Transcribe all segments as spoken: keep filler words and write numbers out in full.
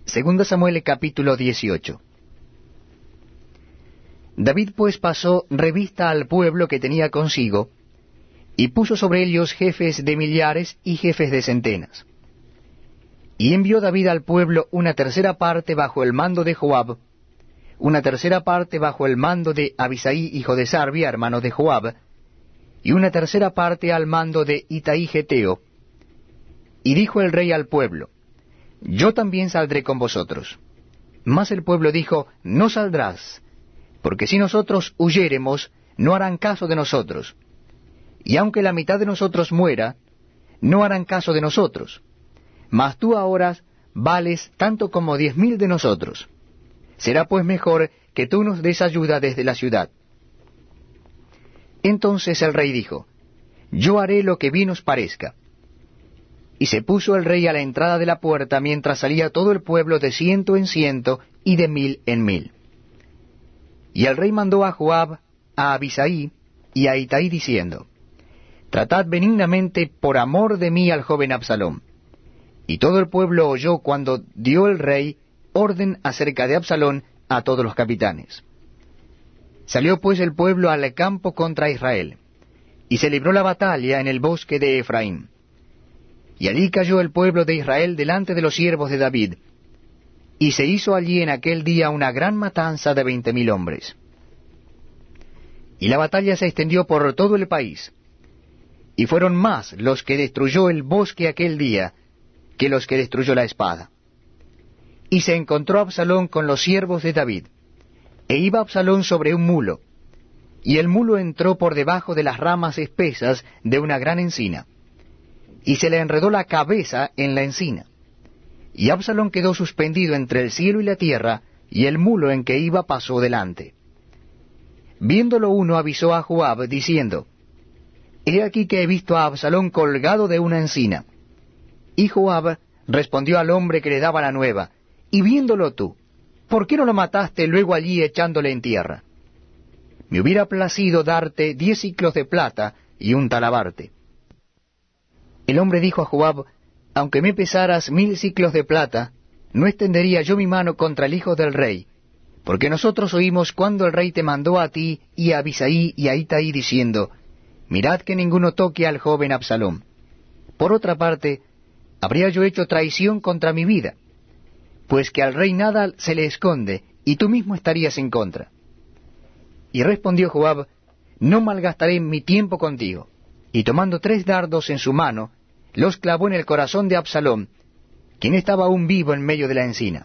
Segunda Samuel capítulo dieciocho. David pues pasó revista al pueblo que tenía consigo, y puso sobre ellos jefes de millares y jefes de centenas. Y envió David al pueblo una tercera parte bajo el mando de Joab, una tercera parte bajo el mando de Abisai hijo de Sarbia, hermano de Joab, y una tercera parte al mando de Itaí Geteo. Y dijo el rey al pueblo: Yo también saldré con vosotros. Mas el pueblo dijo: No saldrás, porque si nosotros huyéremos, no harán caso de nosotros. Y aunque la mitad de nosotros muera, no harán caso de nosotros. Mas tú ahora vales tanto como diez mil de nosotros. Será pues mejor que tú nos des ayuda desde la ciudad. Entonces el rey dijo: Yo haré lo que bien os parezca. Y se puso el rey a la entrada de la puerta, mientras salía todo el pueblo de ciento en ciento y de mil en mil. Y el rey mandó a Joab, a Abisai y a Itaí, diciendo: Tratad benignamente por amor de mí al joven Absalom. Y todo el pueblo oyó cuando dio el rey orden acerca de Absalom a todos los capitanes. Salió pues el pueblo al campo contra Israel, y se libró la batalla en el bosque de Efraín. Y allí cayó el pueblo de Israel delante de los siervos de David, y se hizo allí en aquel día una gran matanza de veinte mil hombres. Y la batalla se extendió por todo el país, y fueron más los que destruyó el bosque aquel día que los que destruyó la espada. Y se encontró Absalom con los siervos de David, e iba Absalom sobre un mulo, y el mulo entró por debajo de las ramas espesas de una gran encina, y se le enredó la cabeza en la encina. Y Absalom quedó suspendido entre el cielo y la tierra, y el mulo en que iba pasó delante. Viéndolo uno avisó a Joab, diciendo: He aquí que he visto a Absalom colgado de una encina. Y Joab respondió al hombre que le daba la nueva: Y viéndolo tú, ¿por qué no lo mataste luego allí echándole en tierra? Me hubiera placido darte diez siclos de plata y un talabarte. El hombre dijo a Joab: Aunque me pesaras mil siclos de plata, no extendería yo mi mano contra el hijo del rey, porque nosotros oímos cuando el rey te mandó a ti y a Abisai y a Itaí, diciendo: Mirad que ninguno toque al joven Absalom. Por otra parte, habría yo hecho traición contra mi vida, pues que al rey nada se le esconde, y tú mismo estarías en contra. Y respondió Joab: No malgastaré mi tiempo contigo. Y tomando tres dardos en su mano, los clavó en el corazón de Absalom, quien estaba aún vivo en medio de la encina.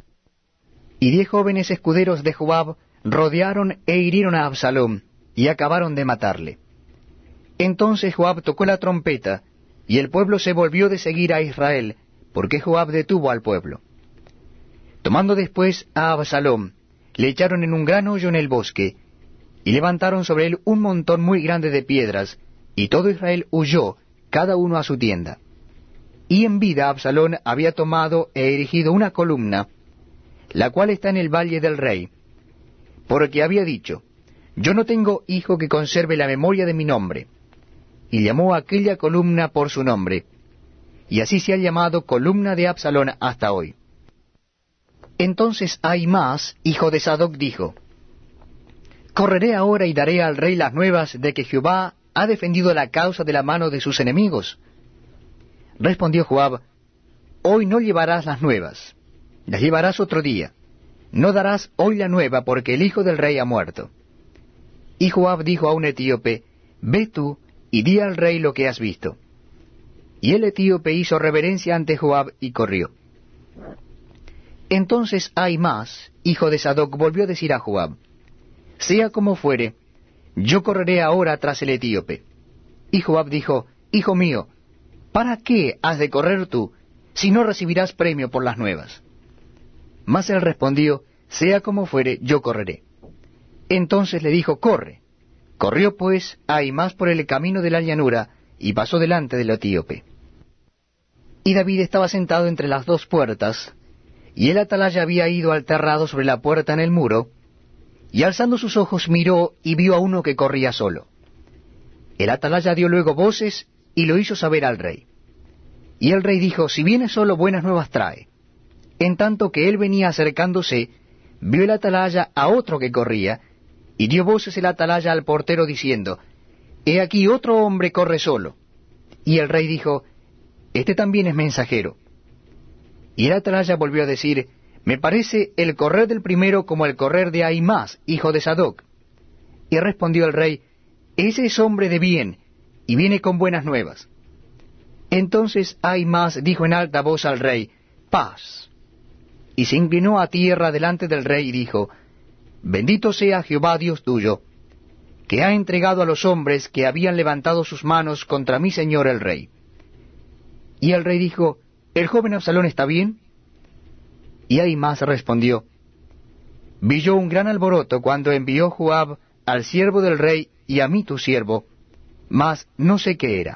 Y diez jóvenes escuderos de Joab rodearon e hirieron a Absalom, y acabaron de matarle. Entonces Joab tocó la trompeta, y el pueblo se volvió de seguir a Israel, porque Joab detuvo al pueblo. Tomando después a Absalom, le echaron en un gran hoyo en el bosque, y levantaron sobre él un montón muy grande de piedras, y todo Israel huyó, cada uno a su tienda. Y en vida Absalom había tomado e erigido una columna, la cual está en el valle del rey, porque había dicho: Yo no tengo hijo que conserve la memoria de mi nombre. Y llamó a aquella columna por su nombre, y así se ha llamado columna de Absalom hasta hoy. Entonces Ahimaas, hijo de Sadoc, dijo: ¿Correré ahora y daré al rey las nuevas de que Jehová ha defendido la causa de la mano de sus enemigos? Respondió Joab: Hoy no llevarás las nuevas, las llevarás otro día. No darás hoy la nueva, porque el hijo del rey ha muerto. Y Joab dijo a un etíope: Ve tú y di al rey lo que has visto. Y el etíope hizo reverencia ante Joab y corrió. Entonces Ahimaas, hijo de Sadoc, volvió a decir a Joab: Sea como fuere, yo correré ahora tras el etíope. Y Joab dijo: Hijo mío, ¿para qué has de correr tú, si no recibirás premio por las nuevas? Mas él respondió: Sea como fuere, yo correré. Entonces le dijo: Corre. Corrió pues Ahimaas por el camino de la llanura, y pasó delante del etíope. Y David estaba sentado entre las dos puertas, y el atalaya había ido al terrado sobre la puerta en el muro, y alzando sus ojos miró y vio a uno que corría solo. El atalaya dio luego voces y lo hizo saber al rey. Y el rey dijo: Si viene solo, buenas nuevas trae. En tanto que él venía acercándose, vio el atalaya a otro que corría, y dio voces el atalaya al portero diciendo, He aquí otro hombre corre solo. Y el rey dijo, Este también es mensajero. Y el atalaya volvió a decir, Me parece el correr del primero como el correr de Ahimaas, hijo de Sadoc. Y respondió el rey, Ese es hombre de bien, y viene con buenas nuevas. Entonces Ahimaas dijo en alta voz al rey, Paz. Y se inclinó a tierra delante del rey y dijo, Bendito sea Jehová Dios tuyo, que ha entregado a los hombres que habían levantado sus manos contra mi señor el rey. Y el rey dijo, ¿El joven Absalón está bien? Y Ahimaas respondió, Vi yo un gran alboroto cuando envió Joab al siervo del rey y a mí tu siervo, mas no sé qué era.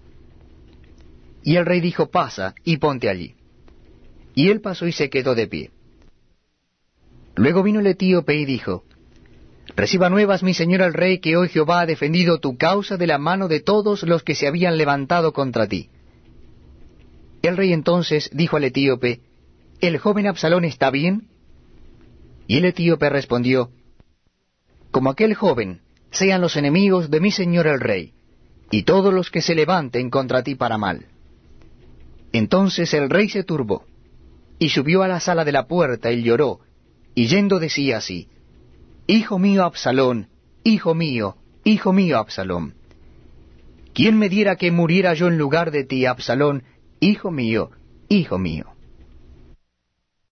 Y el rey dijo, Pasa y ponte allí. Y él pasó y se quedó de pie. Luego vino el etíope y dijo, Reciba nuevas, mi señor el rey, que hoy Jehová ha defendido tu causa de la mano de todos los que se habían levantado contra ti. El rey entonces dijo al etíope, ¿El joven Absalón está bien? Y el etíope respondió, Como aquel joven sean los enemigos de mi señor el rey, y todos los que se levanten contra ti para mal. Entonces el rey se turbó, y subió a la sala de la puerta y lloró, y yendo decía así, Hijo mío Absalón, hijo mío, hijo mío Absalón. ¿Quién me diera que muriera yo en lugar de ti, Absalón, hijo mío, hijo mío?